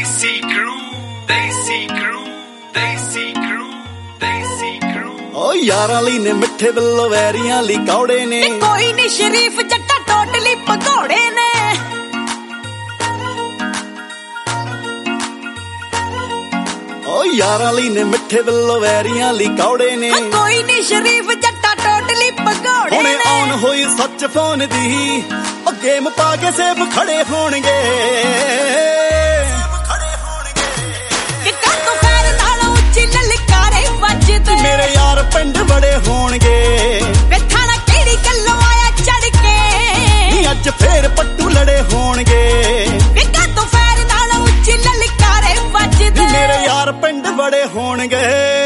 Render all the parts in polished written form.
Desi crew, Desi crew, Desi crew, Desi crew। ਓ ਯਾਰਾਂ ਲਈ ਨੇ ਮਿੱਠੇ ਬਿੱਲੋ ਵੈਰੀਆਂ ਲਈ ਕੌੜੇ ਨੇ, ਕੋਈ ਨਹੀਂ ਸ਼ਰੀਫ ਜੱਟਾ ਟੋਟਲੀ ਭਗੌੜੇ ਨੇ। ਓ ਯਾਰਾਂ ਲਈ ਨੇ ਮਿੱਠੇ ਬਿੱਲੋ ਵੈਰੀਆਂ ਲਈ ਕੌੜੇ ਨੇ, ਕੋਈ ਨਹੀਂ ਸ਼ਰੀਫ ਜੱਟਾ ਟੋਟਲੀ ਭਗੌੜੇ ਨੇ। ਹੁਣੇ ਆਨ ਹੋਈ ਸੱਚ ਫੋਨ ਦੀ, ਓ ਗੇਮ ਪਾ ਕੇ ਸੇਬ ਖੜੇ ਹੋਣਗੇ। ਮੇਰੇ ਯਾਰ ਪਿੰਡ ਬੜੇ ਹੋਣਗੇ, ਵੇਖਾ ਨਾ ਕਿਹੜੀ ਗੱਲੋਂ ਆਇਆ ਚੜ ਕੇ, ਨੀ ਅੱਜ ਫੇਰ ਪੱਟੂ ਲੜੇ ਹੋਣਗੇ। ਵੇਖਾ ਤੂੰ ਫੈਰ ਨਾਲ ਉੱਚੀ ਲਲਕਾਰੇ ਵੱਜਦੇ, ਮੇਰੇ ਯਾਰ ਪਿੰਡ ਬੜੇ ਹੋਣਗੇ।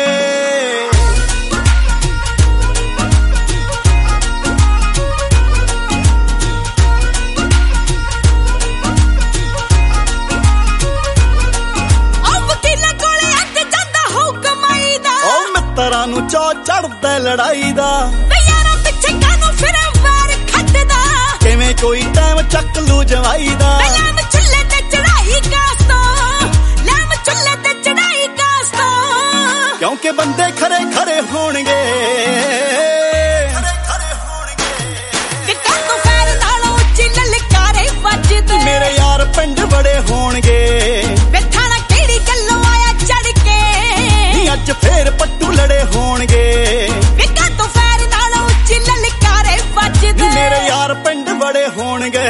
ਤਰਾਂ ਨੂੰ ਚੋ ਚੜਦਾ ਲੜਾਈ ਦਾ, ਯਾਰਾਂ ਪਿੱਛੇ ਕਾਨੂੰ ਫਿਰ ਵਾਰ ਖੱਟਦਾ, ਕਿਵੇਂ ਕੋਈ ਟਾਈਮ ਚੱਕ ਲੂ ਜਵਾਈ ਦਾ। ਲੈਮ ਚੁੱਲ੍ਹੇ ਤੇ ਚੜਾਈ ਕਾਸਤੋਂ, ਲੈਮ ਚੁੱਲ੍ਹੇ ਤੇ ਚੜਾਈ ਕਾਸਤੋਂ, ਕਿਉਂਕਿ ਬੰਦੇ ਖਰੇ ਖਰੇ ਹੋਣਗੇ। ਕਿੱਦਾਂ ਤੂੰ ਫੈਰ ਨਾਲ ਉੱਚੀ ਲਲਕਾਰੇ ਵੱਜਦੇ, ਮੇਰੇ ਯਾਰ ਪਿੰਡ ਬੜੇ ਹੋਣਗੇ। ਵੇਖਾ ਨਾ ਕਿਹੜੀ ਗੱਲੋਂ ਆਇਆ ਚੜ ਕੇ, ਅੱਜ ਫੇਰ ਪੱਟੂ ਲੜੇ ਹੋਣਗੇ। ਵੇਖਾ ਤੂੰ ਫੈਰ ਨਾਲ ਉੱਚੀ ਲਲਕਾਰੇ ਵੱਜਦੇ, ਮੇਰੇ ਯਾਰ ਪਿੰਡ ਬੜੇ ਹੋਣਗੇ।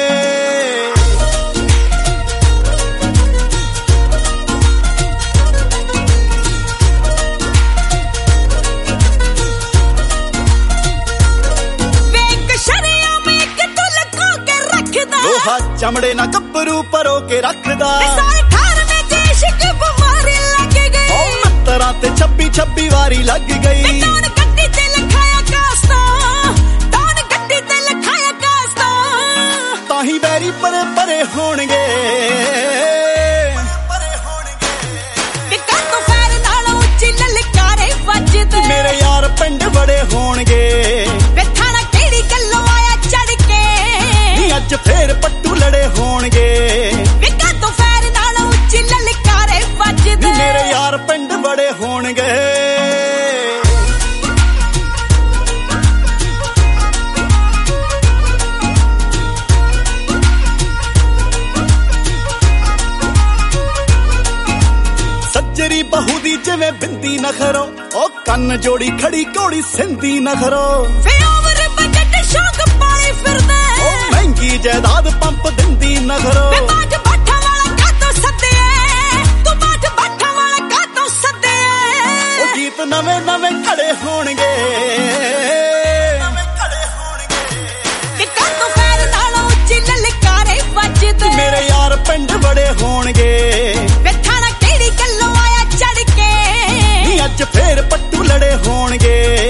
ਵੇਖ ਸ਼ਰਿਆਮ ਇੱਕ ਤੂੰ ਲਕੋ ਕੇ ਰੱਖਦਾ, ਲੋਹਾ ਚਮੜੇ ਨਾ ਗੱਭਰੂ ਪਰੋ ਕੇ ਰੱਖਦਾ, ਸਾਰੇ ਖਾਰਨੇ ਚ ਇਸ਼ਕ ਬਿਮਾਰੀ ਲੱਗ ਗਈ। ਤਰਾਂ ਤੇ 26 ਵਾਰੀ ਲੱਗ ਗਈ। ਡਾਨ ਗੱਡੀ ਤੇ ਲਖਾਇਆ ਕਾਸਤੋਂ, ਡਾਨ ਗੱਡੀ ਤੇ ਲਖਾਇਆ ਕਾਸਤੋਂ, ਤਾਹੀਂ ਬੈਰੀ ਪਰੇ ਪਰੇ ਹੋਣਗੇ। ਕਿੱਦਾਂ ਤੂੰ ਫੈਰ ਨਾਲ ਉੱਚੀ ਲਲਕਾਰੇ ਵੱਜਦੇ, ਮੇਰੇ ਯਾਰ ਪਿੰਡ ਬੜੇ ਹੋਣਗੇ। ਵੇਖਾ ਨਾ ਕਿਹੜੀ ਗੱਲੋਂ ਆਇਆ ਚੜ ਕੇ, ਅੱਜ ਫੇਰ ਪੱਟੂ ਲੜੇ ਹੋਣਗੇ। ਕਿੱਦਾਂ ਤੂੰ ਫੈਰ ਨਾਲ ਉੱਚੀ ਲਲਕਾਰੇ ਵੱਜਦੇ, ਮੇਰੇ ਯਾਰ ਪਿੰਡ ਬੜੇ ਹੋਣਗੇ। ਸੱਜਰੀ ਬਹੂ ਦੀ ਜਿਵੇਂ ਬਿੰਦੀ ਨਖਰੋ, ਉਹ ਕੰਨ ਜੋੜੀ ਖੜੀ ਘੋੜੀ ਸਿੰਦੀ ਨਖਰੋ। ਵੇ ਉਮਰ ਬਜਟ ਸ਼ੌਕ ਪਾਲੇ ਫਿਰਦਾ, ਉਹ ਮਹਿੰਗੀ ਜਾਇਦਾਦ ਪੰਪ ਦਿੰਦੀ ਨਖਰੋ। ਵੇ ਬਾਜ ਬਾਠਾ ਵਾਲਾ ਕਾਤੋਂ ਸੱਦਿਆ, ਤੂੰ ਬਾਜ ਬਾਠਾ ਵਾਲਾ ਕਾਤੋਂ ਸੱਦਿਆ। ਉਹ ਗੀਤ ਨਵੇਂ ਨਵੇਂ ਘੜੇ ਹੋਣਗੇ। ਕਿੱਦਾਂ ਤੂੰ ਫੈਰ ਨਾਲ ਉੱਚੀ ਲਲਕਾਰੇ ਵੱਜਦੇ, ਮੇਰੇ ਯਾਰ ਪਿੰਡ ਬੜੇ ਹੋਣਗੇ। ਵੇਖਾ ਨਾ ਕਿਹੜੀ ਗੱਲੋਂ ਆਇਆ ਚੜ ਕੇ, ਅੱਜ ਫੇਰ ਪੱਟੂ ਲੜੇ ਹੋਣਗੇ।